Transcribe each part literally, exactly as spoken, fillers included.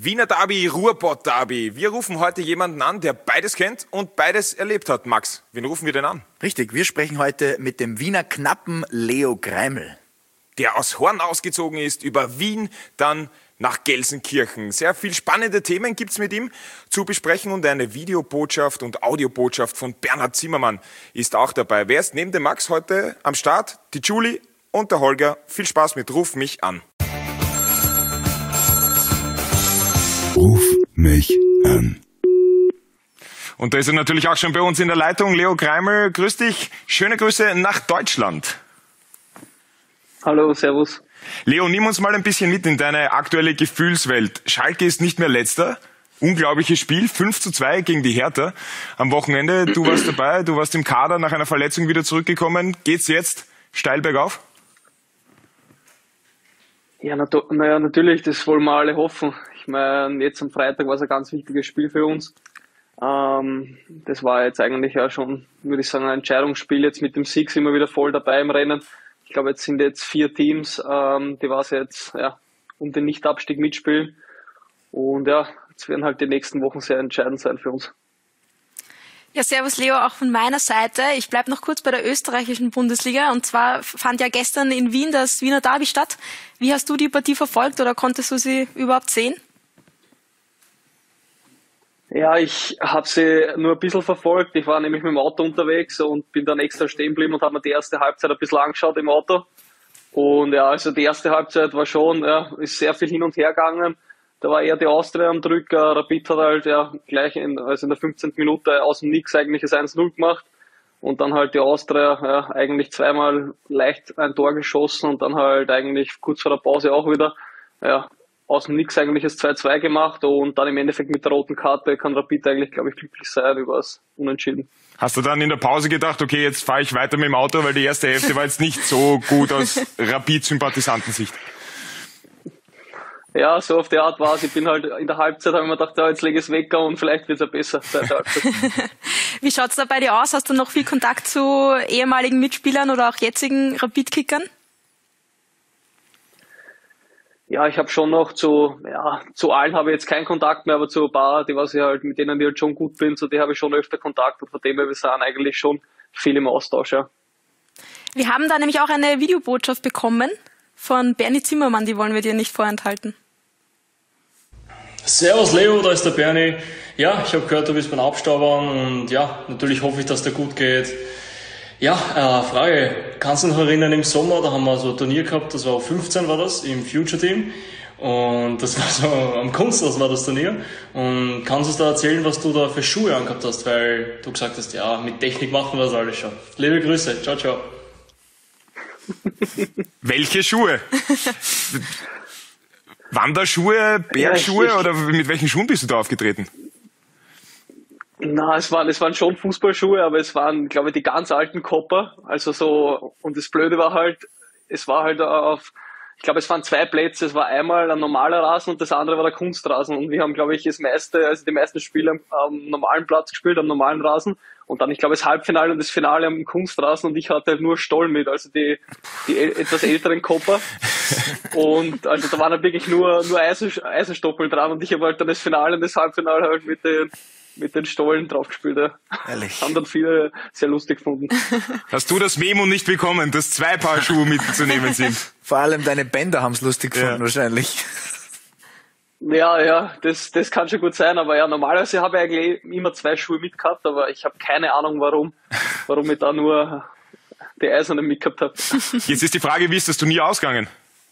Wiener Derby, Ruhrpott Derby. Wir rufen heute jemanden an, der beides kennt und beides erlebt hat. Max, wen rufen wir denn an? Richtig, wir sprechen heute mit dem Wiener Knappen Leo Greimel. Der aus Horn ausgezogen ist, über Wien, dann nach Gelsenkirchen. Sehr viel spannende Themen gibt's mit ihm zu besprechen und eine Videobotschaft und Audiobotschaft von Bernhard Zimmermann ist auch dabei. Wer ist neben dem Max heute am Start? Die Julie und der Holger. Viel Spaß mit Ruf mich an. Ruf mich an. Und da ist er natürlich auch schon bei uns in der Leitung. Leo Greimel, grüß dich. Schöne Grüße nach Deutschland. Hallo, servus. Leo, nimm uns mal ein bisschen mit in deine aktuelle Gefühlswelt. Schalke ist nicht mehr Letzter. Unglaubliches Spiel, fünf zu zwei gegen die Hertha am Wochenende. Du warst dabei, du warst im Kader, nach einer Verletzung wieder zurückgekommen. Geht's jetzt steil bergauf? Ja, na, naja, natürlich, das wollen wir alle hoffen. Ich meine, jetzt am Freitag war es ein ganz wichtiges Spiel für uns. Ähm, das war jetzt eigentlich ja schon, würde ich sagen, ein Entscheidungsspiel. Jetzt mit dem Sieg sind wir wieder voll dabei im Rennen. Ich glaube, jetzt sind jetzt vier Teams, ähm, die was jetzt ja, um den Nicht-Abstieg mitspielen. Und ja, jetzt werden halt die nächsten Wochen sehr entscheidend sein für uns. Ja, servus Leo, auch von meiner Seite. Ich bleibe noch kurz bei der österreichischen Bundesliga. Und zwar fand ja gestern in Wien das Wiener Derby statt. Wie hast du die Partie verfolgt oder konntest du sie überhaupt sehen? Ja, ich habe sie nur ein bisschen verfolgt. Ich war nämlich mit dem Auto unterwegs und bin dann extra stehen geblieben und habe mir die erste Halbzeit ein bisschen angeschaut im Auto. Und ja, also die erste Halbzeit war schon, ja, ist sehr viel hin und her gegangen. Da war eher die Austria am Drücker. Rapid hat halt ja gleich in, also in der fünfzehnten Minute aus dem Nix eigentlich das eins null gemacht. Und dann halt die Austria ja, eigentlich zweimal leicht ein Tor geschossen und dann halt eigentlich kurz vor der Pause auch wieder ja, aus dem Nix eigentlich das zwei zwei gemacht und dann im Endeffekt mit der roten Karte kann Rapid eigentlich, glaube ich, glücklich sein über das Unentschieden. Hast du dann in der Pause gedacht, okay, jetzt fahre ich weiter mit dem Auto, weil die erste Hälfte war jetzt nicht so gut aus Rapid-Sympathisantensicht? Ja, so auf die Art war es. Ich bin halt in der Halbzeit, habe ich mir gedacht, ja, jetzt lege ich es weg und vielleicht wird es ja besser. Wie schaut's da bei dir aus? Hast du noch viel Kontakt zu ehemaligen Mitspielern oder auch jetzigen Rapid-Kickern? Ja, ich habe schon noch zu, ja, zu allen habe ich jetzt keinen Kontakt mehr, aber zu ein paar, die was ich halt, mit denen ich halt schon gut bin, zu denen habe ich schon öfter Kontakt und von dem her, wir sind eigentlich schon viel im Austausch, ja. Wir haben da nämlich auch eine Videobotschaft bekommen von Bernie Zimmermann, die wollen wir dir nicht vorenthalten. Servus Leo, da ist der Bernie. Ja, ich habe gehört, du bist beim Abstaubern und ja, natürlich hoffe ich, dass dir gut geht. Ja, äh, Frage, kannst du dich noch erinnern, im Sommer, da haben wir so ein Turnier gehabt, das war fünfzehn war das, im Future Team und das war so am Kunsthaus war das Turnier und kannst du uns da erzählen, was du da für Schuhe angehabt hast, weil du gesagt hast, ja, mit Technik machen wir das alles schon. Liebe Grüße, ciao, ciao. Welche Schuhe? Wanderschuhe, Bergschuhe ja, ich, oder mit welchen Schuhen bist du da aufgetreten? Na, es waren, es waren schon Fußballschuhe, aber es waren, glaube ich, die ganz alten Kopper. Also so, und das Blöde war halt, es war halt auf, ich glaube, es waren zwei Plätze. Es war einmal ein normaler Rasen und das andere war der Kunstrasen. Und wir haben, glaube ich, das meiste, also die meisten Spiele am, am normalen Platz gespielt, am normalen Rasen. Und dann, ich glaube, das Halbfinale und das Finale am Kunstrasen und ich hatte halt nur Stoll mit, also die, die etwas älteren Kopper. Und also da waren halt wirklich nur, nur Eisen, Eisenstoppel dran und ich habe halt dann das Finale und das Halbfinale halt mit den, mit den Stollen drauf gespielt. Ja. Ehrlich. Haben dann viele sehr lustig gefunden. Hast du das Memo nicht bekommen, dass zwei Paar Schuhe mitzunehmen sind? Vor allem deine Bänder haben es lustig gefunden, ja. wahrscheinlich. Ja, ja, das, das kann schon gut sein, aber ja, normalerweise habe ich eigentlich immer zwei Schuhe mitgehabt, aber ich habe keine Ahnung, warum, warum ich da nur die eisernen mitgehabt habe. Jetzt ist die Frage, wie ist das Turnier ausgegangen?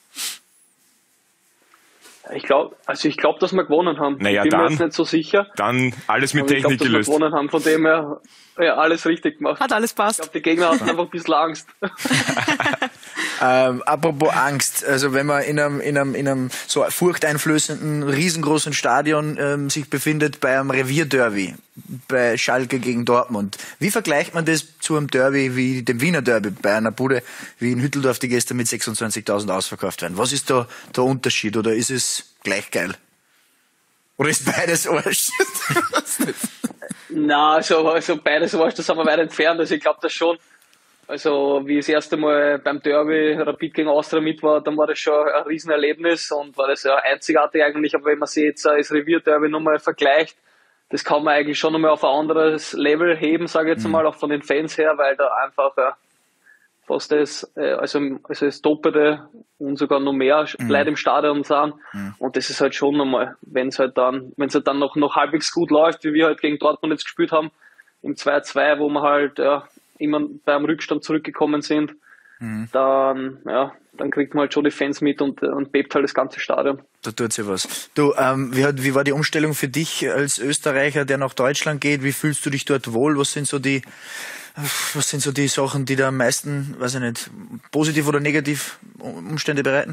Ich glaube, also ich glaube, dass wir gewonnen haben. Naja, ich bin dann, mir jetzt nicht so sicher. Dann alles mit aber Technik ich glaub, gelöst. Dass wir gewonnen haben, von dem her, ja, alles richtig gemacht. Hat alles passt. Ich glaube, die Gegner hatten einfach ein bisschen Angst. Ähm, apropos Angst, also wenn man in einem, in einem, in einem so furchteinflößenden, riesengroßen Stadion ähm, sich befindet bei einem Revierderby, bei Schalke gegen Dortmund, wie vergleicht man das zu einem Derby wie dem Wiener Derby bei einer Bude wie in Hütteldorf, die gestern mit sechsundzwanzigtausend ausverkauft werden? Was ist da der Unterschied oder ist es gleich geil? Oder ist beides Arsch? Na, also, also beides Arsch, da sind wir weit entfernt. Also ich glaube das schon. Also wie ich das erste Mal beim Derby Rapid gegen Austria mit war, dann war das schon ein Riesenerlebnis und war das ja einzigartig eigentlich. Aber wenn man sich jetzt das Revierderby nochmal vergleicht, das kann man eigentlich schon nochmal auf ein anderes Level heben, sage ich jetzt mal, auch von den Fans her, weil da einfach ja, fast das, also, also das Doppelte und sogar noch mehr mhm. Leute im Stadion sind. Mhm. Und das ist halt schon nochmal, wenn es halt dann, wenn es halt dann noch, noch halbwegs gut läuft, wie wir halt gegen Dortmund jetzt gespielt haben, im zwei zwei, wo wir halt ja, immer beim Rückstand zurückgekommen sind, mhm. dann, ja, dann kriegt man halt schon die Fans mit und, und bebt halt das ganze Stadion. Da tut sich was. Du, ähm, wie, hat, wie war die Umstellung für dich als Österreicher, der nach Deutschland geht? Wie fühlst du dich dort wohl? Was sind so die, was sind so die Sachen, die da am meisten, weiß ich nicht, positiv oder negativ Umstände bereiten?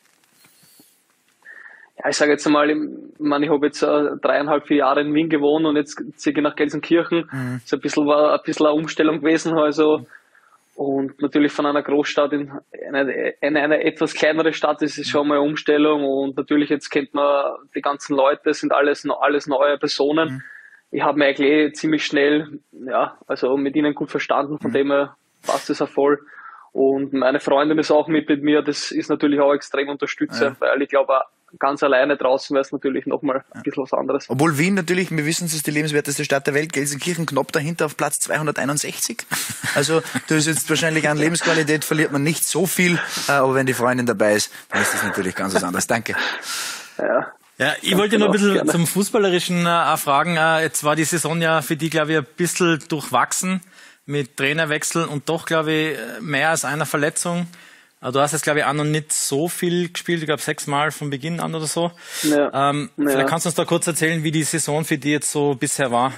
Ja, ich sage jetzt einmal, ich meine, ich habe jetzt äh, dreieinhalb, vier Jahre in Wien gewohnt und jetzt ziehe ich nach Gelsenkirchen. Mhm. Das ist ein bisschen, war ein bisschen eine Umstellung gewesen, also. Und natürlich von einer Großstadt in eine, in eine etwas kleinere Stadt, das ist schon mal eine Umstellung. Und natürlich jetzt kennt man die ganzen Leute, sind alles, alles neue Personen. Mhm. Ich habe mich eigentlich ziemlich schnell, ja, also mit ihnen gut verstanden, von mhm. dem her passt es auch voll. Und meine Freundin ist auch mit mit mir, das ist natürlich auch extrem unterstützend, ja. Weil ich glaube, ganz alleine draußen wäre es natürlich nochmal ein bisschen was anderes. Obwohl Wien natürlich, wir wissen, es ist die lebenswerteste Stadt der Welt, Gelsenkirchen knapp dahinter auf Platz zweihunderteinundsechzig. Also da ist jetzt wahrscheinlich an Lebensqualität verliert man nicht so viel, aber wenn die Freundin dabei ist, dann ist das natürlich ganz was anderes. Danke. Ja. Ja, ich wollte noch ein bisschen gerne zum Fußballerischen äh, fragen. Äh, jetzt war die Saison ja für die, glaube ich, ein bisschen durchwachsen mit Trainerwechsel und doch, glaube ich, mehr als einer Verletzung. Du hast jetzt, glaube ich, auch noch nicht so viel gespielt, ich glaube sechs Mal von Beginn an oder so. Ja. Ähm, ja. Vielleicht kannst du uns da kurz erzählen, wie die Saison für dich jetzt so bisher war.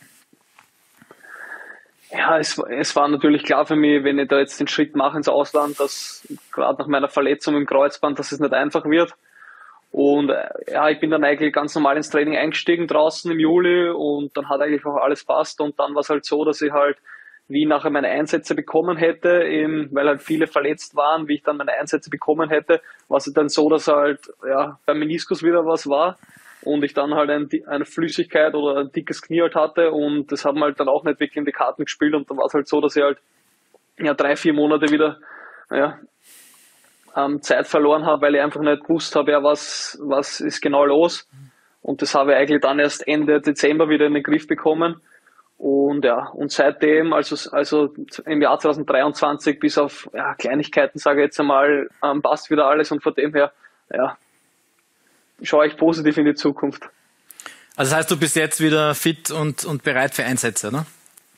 Ja, es, es war natürlich klar für mich, wenn ich da jetzt den Schritt mache ins Ausland, dass gerade nach meiner Verletzung im Kreuzband, dass es nicht einfach wird. Und ja, ich bin dann eigentlich ganz normal ins Training eingestiegen draußen im Juli und dann hat eigentlich auch alles passt. Und dann war es halt so, dass ich halt wie ich nachher meine Einsätze bekommen hätte, eben, weil halt viele verletzt waren, wie ich dann meine Einsätze bekommen hätte, war es dann so, dass halt ja beim Meniskus wieder was war und ich dann halt ein, eine Flüssigkeit oder ein dickes Knie halt hatte und das haben halt dann auch nicht wirklich in die Karten gespielt und dann war es halt so, dass ich halt ja drei, vier Monate wieder ja, ähm, Zeit verloren habe, weil ich einfach nicht gewusst habe, ja, was, was ist genau los. Und das habe ich eigentlich dann erst Ende Dezember wieder in den Griff bekommen. Und ja, und seitdem, also, also im Jahr zwanzig dreiundzwanzig bis auf ja, Kleinigkeiten, sage ich jetzt einmal, ähm, passt wieder alles und von dem her, ja, schaue ich positiv in die Zukunft. Also das heißt, du bist jetzt wieder fit und, und bereit für Einsätze, ne?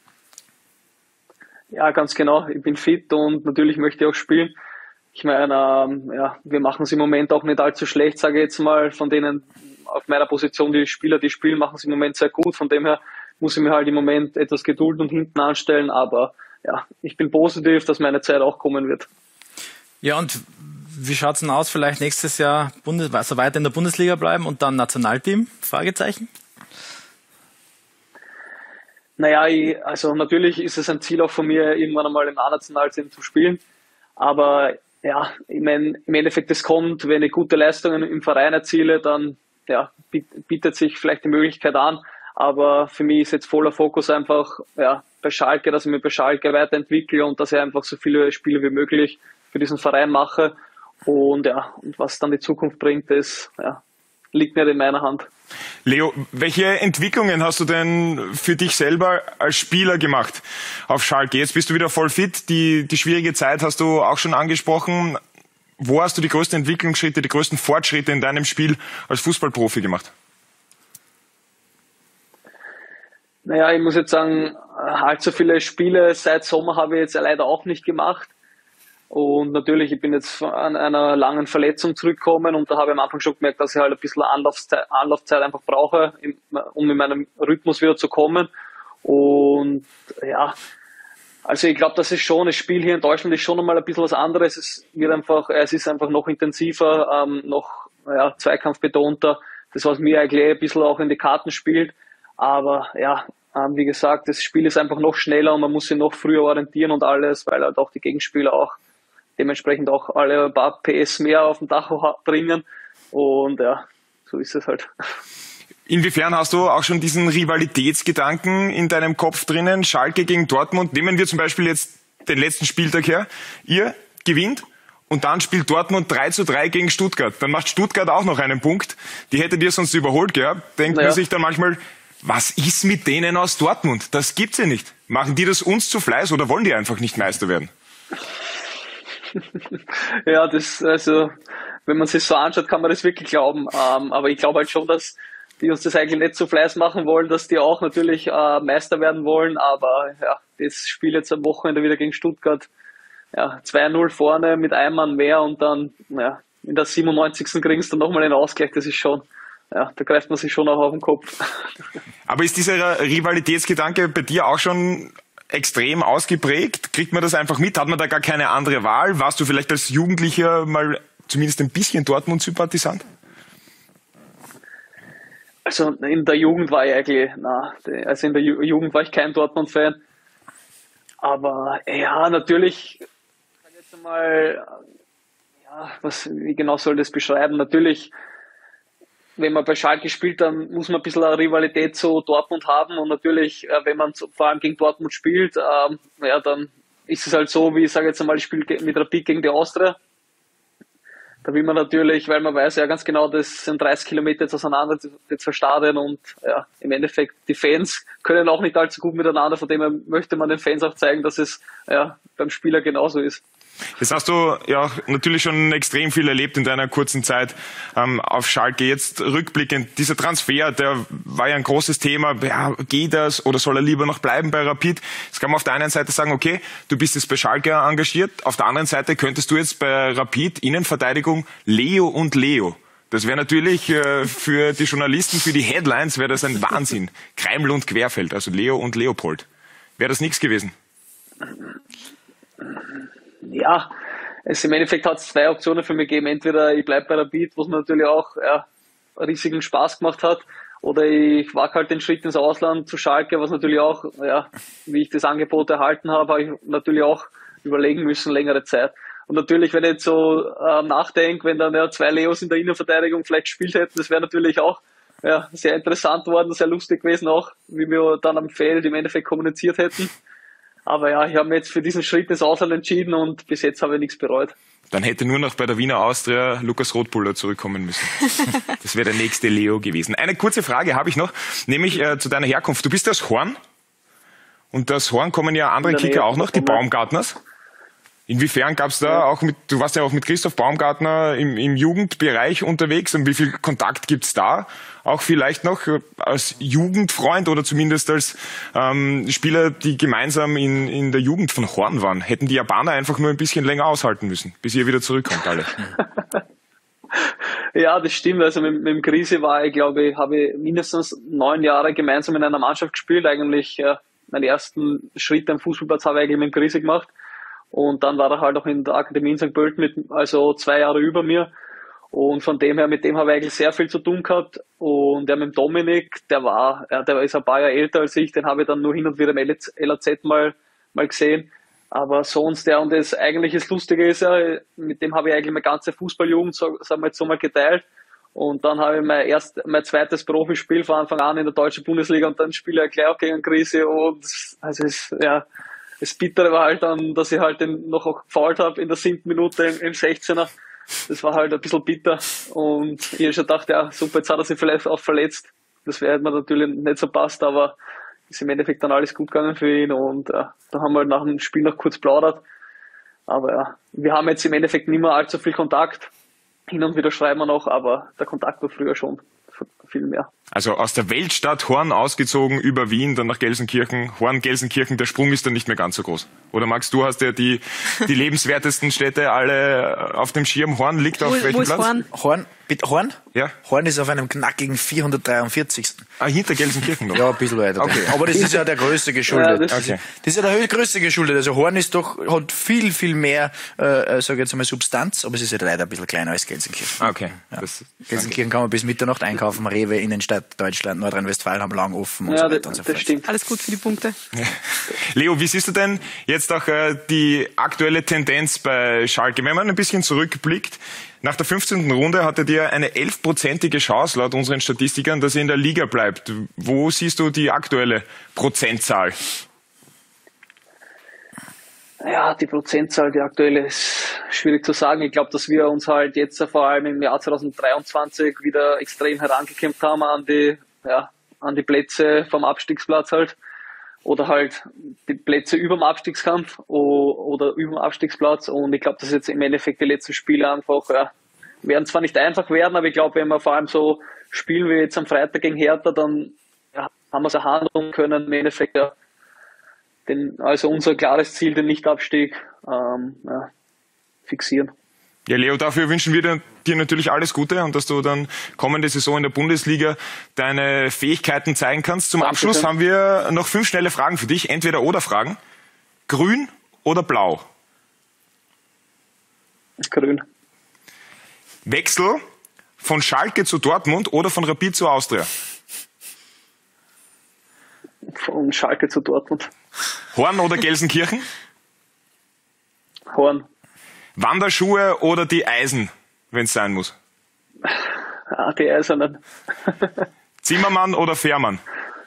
Ja, ganz genau. Ich bin fit und natürlich möchte ich auch spielen. Ich meine, ähm, ja, wir machen es im Moment auch nicht allzu schlecht, sage ich jetzt mal, von denen auf meiner Position, die Spieler, die spielen, machen es im Moment sehr gut, von dem her muss ich mir halt im Moment etwas Geduld und hinten anstellen, aber ja, ich bin positiv, dass meine Zeit auch kommen wird. Ja, und wie schaut's denn aus? Vielleicht nächstes Jahr Bundes- also weiter in der Bundesliga bleiben und dann Nationalteam? Fragezeichen? Naja, ich, also natürlich ist es ein Ziel auch von mir, irgendwann einmal im A-Nationalteam zu spielen, aber ja, ich meine, im Endeffekt, es kommt, wenn ich gute Leistungen im Verein erziele, dann ja, bietet sich vielleicht die Möglichkeit an. Aber für mich ist jetzt voller Fokus einfach ja, bei Schalke, dass ich mich bei Schalke weiterentwickle und dass ich einfach so viele Spiele wie möglich für diesen Verein mache. Und ja, und was dann die Zukunft bringt, das ja, liegt nicht in meiner Hand. Leo, welche Entwicklungen hast du denn für dich selber als Spieler gemacht auf Schalke? Jetzt bist du wieder voll fit. Die, die schwierige Zeit hast du auch schon angesprochen. Wo hast du die größten Entwicklungsschritte, die größten Fortschritte in deinem Spiel als Fußballprofi gemacht? Naja, ich muss jetzt sagen, allzu viele Spiele seit Sommer habe ich jetzt leider auch nicht gemacht. Und natürlich, ich bin jetzt an einer langen Verletzung zurückgekommen und da habe ich am Anfang schon gemerkt, dass ich halt ein bisschen Anlaufzeit, Anlaufzeit einfach brauche, um in meinem Rhythmus wieder zu kommen. Und ja, also ich glaube, das ist schon, das Spiel hier in Deutschland ist schon nochmal ein bisschen was anderes. Es wird einfach, es ist einfach noch intensiver, ähm, noch ja, zweikampfbetonter. Das, was mir eigentlich ein bisschen auch in die Karten spielt. Aber ja, ähm, wie gesagt, das Spiel ist einfach noch schneller und man muss sich noch früher orientieren und alles, weil halt auch die Gegenspieler auch dementsprechend auch alle ein paar P S mehr auf dem Tacho bringen. Und ja, so ist es halt. Inwiefern hast du auch schon diesen Rivalitätsgedanken in deinem Kopf drinnen? Schalke gegen Dortmund. Nehmen wir zum Beispiel jetzt den letzten Spieltag her. Ihr gewinnt und dann spielt Dortmund drei zu drei gegen Stuttgart. Dann macht Stuttgart auch noch einen Punkt. Die hättet ihr sonst überholt gehabt. Denkt naja. man sich dann manchmal, was ist mit denen aus Dortmund? Das gibt's ja nicht. Machen die das uns zu Fleiß oder wollen die einfach nicht Meister werden? Ja, das, also, wenn man sich so anschaut, kann man das wirklich glauben. Ähm, aber ich glaube halt schon, dass die uns das eigentlich nicht zu Fleiß machen wollen, dass die auch natürlich äh, Meister werden wollen. Aber ja, das Spiel jetzt am Wochenende wieder gegen Stuttgart, ja, zwei null vorne mit einem Mann mehr und dann, ja, in der siebenundneunzigsten kriegen sie dann nochmal einen Ausgleich. Das ist schon, ja, da greift man sich schon auch auf den Kopf. Aber ist dieser Rivalitätsgedanke bei dir auch schon extrem ausgeprägt? Kriegt man das einfach mit? Hat man da gar keine andere Wahl? Warst du vielleicht als Jugendlicher mal zumindest ein bisschen Dortmund-Sympathisant? Also in der Jugend war ich eigentlich, na, also in der Ju- Jugend war ich kein Dortmund-Fan. Aber ja, natürlich, ich kann jetzt einmal, ja, was, wie genau soll ich das beschreiben? Natürlich, wenn man bei Schalke spielt, dann muss man ein bisschen eine Rivalität zu Dortmund haben und natürlich, wenn man vor allem gegen Dortmund spielt, ähm, ja, dann ist es halt so, wie ich sage jetzt einmal, ich spiele mit Rapid gegen die Austria. Da will man natürlich, weil man weiß ja ganz genau, das sind dreißig Kilometer jetzt auseinander, die zwei Stadien und ja, im Endeffekt, die Fans können auch nicht allzu gut miteinander, von dem her möchte man den Fans auch zeigen, dass es ja, beim Spieler genauso ist. Jetzt hast du ja natürlich schon extrem viel erlebt in deiner kurzen Zeit ähm, auf Schalke. Jetzt rückblickend, dieser Transfer, der war ja ein großes Thema. Ja, geht das oder soll er lieber noch bleiben bei Rapid? Jetzt kann man auf der einen Seite sagen, okay, du bist jetzt bei Schalke engagiert. Auf der anderen Seite könntest du jetzt bei Rapid Innenverteidigung Leo und Leo. Das wäre natürlich äh, für die Journalisten, für die Headlines, wäre das ein Wahnsinn. Kreiml und Querfeld, also Leo und Leopold. Wäre das nichts gewesen? Ja, es im Endeffekt hat es zwei Optionen für mich gegeben. Entweder ich bleibe bei Rapid, was mir natürlich auch ja, riesigen Spaß gemacht hat, oder ich wage halt den Schritt ins Ausland zu Schalke, was natürlich auch, ja, wie ich das Angebot erhalten habe, habe ich natürlich auch überlegen müssen, längere Zeit. Und natürlich, wenn ich jetzt so äh, nachdenke, wenn dann ja zwei Leos in der Innenverteidigung vielleicht gespielt hätten, das wäre natürlich auch ja, sehr interessant worden, sehr lustig gewesen auch, wie wir dann am Feld im Endeffekt kommuniziert hätten. Aber ja, ich habe mich jetzt für diesen Schritt ins Ausland entschieden und bis jetzt habe ich nichts bereut. Dann hätte nur noch bei der Wiener Austria Lukas Rotbuller zurückkommen müssen. Das wäre der nächste Leo gewesen. Eine kurze Frage habe ich noch, nämlich äh, zu deiner Herkunft. Du bist aus Horn und aus Horn kommen ja andere Kicker auch noch, die Baumgartners. Inwiefern gab's da ja. auch mit, du warst ja auch mit Christoph Baumgartner im, im Jugendbereich unterwegs und wie viel Kontakt gibt's da? Auch vielleicht noch als Jugendfreund oder zumindest als ähm, Spieler, die gemeinsam in, in der Jugend von Horn waren. Hätten die Japaner einfach nur ein bisschen länger aushalten müssen, bis ihr wieder zurückkommt alle. Ja, das stimmt. Also mit, mit dem Krise war ich, glaube ich, habe ich mindestens neun Jahre gemeinsam in einer Mannschaft gespielt. Eigentlich ja, meinen ersten Schritt am Fußballplatz habe ich eigentlich mit dem Krise gemacht. Und dann war er halt auch in der Akademie in Sankt Pölten mit, also zwei Jahre über mir. Und von dem her, mit dem habe ich eigentlich sehr viel zu tun gehabt. Und ja, mit dem Dominik, der war, ja, der ist ein paar Jahre älter als ich, den habe ich dann nur hin und wieder im L A Z mal, mal gesehen. Aber sonst, ja, und das eigentlich das Lustige ist ja, mit dem habe ich eigentlich meine ganze Fußballjugend, sagen wir jetzt so mal, geteilt. Und dann habe ich mein erst, mein zweites Profispiel von Anfang an in der deutschen Bundesliga und dann spiele ich gleich auch gegen Krise und, also es, ja, das Bittere war halt dann, dass ich halt den noch auch gefoult habe in der siebten Minute im, im sechzehner. Das war halt ein bisschen bitter. Und ich habe schon gedacht, ja, super, jetzt hat er sich vielleicht auch verletzt. Das wäre mir natürlich nicht so passt, aber ist im Endeffekt dann alles gut gegangen für ihn. Und äh, da haben wir halt nach dem Spiel noch kurz plaudert. Aber ja, wir haben jetzt im Endeffekt nicht mehr allzu viel Kontakt. Hin und wieder schreiben wir noch, aber der Kontakt war früher schon viel mehr. Also aus der Weltstadt Horn ausgezogen über Wien, dann nach Gelsenkirchen. Horn, Gelsenkirchen, der Sprung ist dann nicht mehr ganz so groß. Oder Max, du hast ja die, die lebenswertesten Städte alle auf dem Schirm. Horn liegt auf wo, welchem wo ist Platz? Horn? Horn? Bitte, Horn? Ja. Horn ist auf einem knackigen vierhundertdreiundvierzigsten Ah, hinter Gelsenkirchen noch? Ja, ein bisschen weiter. Okay. Aber das ist ja der größte geschuldet. Ja, das, okay. Das ist ja der größte geschuldet. Also Horn ist doch, hat viel, viel mehr, äh, sag ich jetzt einmal, Substanz, aber es ist halt leider ein bisschen kleiner als Gelsenkirchen. Okay. Ja. Das, Gelsenkirchen kann man bis Mitternacht einkaufen, Rewe, Innenstadt, Deutschland, Nordrhein-Westfalen haben lang offen und ja, so weiter das, und so das fort. stimmt. Alles gut für die Punkte. Leo, wie siehst du denn jetzt auch äh, die aktuelle Tendenz bei Schalke? Wenn man ein bisschen zurückblickt, nach der fünfzehnten Runde hattet ihr eine elfprozentige Chance laut unseren Statistikern, dass ihr in der Liga bleibt. Wo siehst du die aktuelle Prozentzahl? Ja, die Prozentzahl, die aktuelle, ist schwierig zu sagen. Ich glaube, dass wir uns halt jetzt vor allem im Jahr zwanzig dreiundzwanzig wieder extrem herangekämpft haben an die, ja, an die Plätze vom Abstiegsplatz halt. Oder halt die Plätze über dem Abstiegskampf oder über dem Abstiegsplatz. Und ich glaube, dass jetzt im Endeffekt die letzten Spiele einfach, ja, werden zwar nicht einfach werden, aber ich glaube, wenn wir vor allem so spielen wie jetzt am Freitag gegen Hertha, dann ja, haben wir es erhandeln können, im Endeffekt, ja, den, also unser klares Ziel, den Nichtabstieg, ähm, ja, fixieren. Ja, Leo, dafür wünschen wir dir natürlich alles Gute und dass du dann kommende Saison in der Bundesliga deine Fähigkeiten zeigen kannst. Zum Dankeschön. Abschluss haben wir noch fünf schnelle Fragen für dich. Entweder-oder-Fragen. Grün oder blau? Grün. Wechsel von Schalke zu Dortmund oder von Rapid zu Austria? Von Schalke zu Dortmund. Horn oder Gelsenkirchen? Horn. Wanderschuhe oder die Eisen, wenn es sein muss? Ah, die Eisernen. Zimmermann oder Fährmann?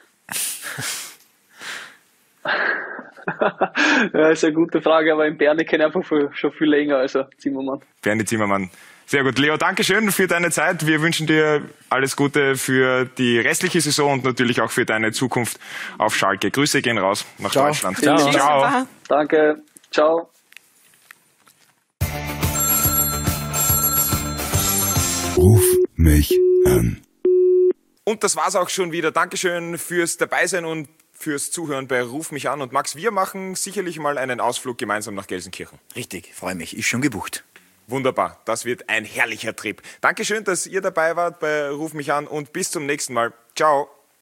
Ja, ist eine gute Frage, aber in Bern kenne ich einfach viel, schon viel länger, also Zimmermann. Bernie Zimmermann. Sehr gut. Leo, danke schön für deine Zeit. Wir wünschen dir alles Gute für die restliche Saison und natürlich auch für deine Zukunft auf Schalke. Grüße gehen raus nach Ciao. Deutschland. Ciao. Ciao. Danke. Ciao. Ruf mich an. Und das war's auch schon wieder. Dankeschön fürs Dabeisein und fürs Zuhören bei Ruf mich an. Und Max, wir machen sicherlich mal einen Ausflug gemeinsam nach Gelsenkirchen. Richtig, freue mich. Ist schon gebucht. Wunderbar, das wird ein herrlicher Trip. Dankeschön, dass ihr dabei wart bei Ruf mich an und bis zum nächsten Mal. Ciao.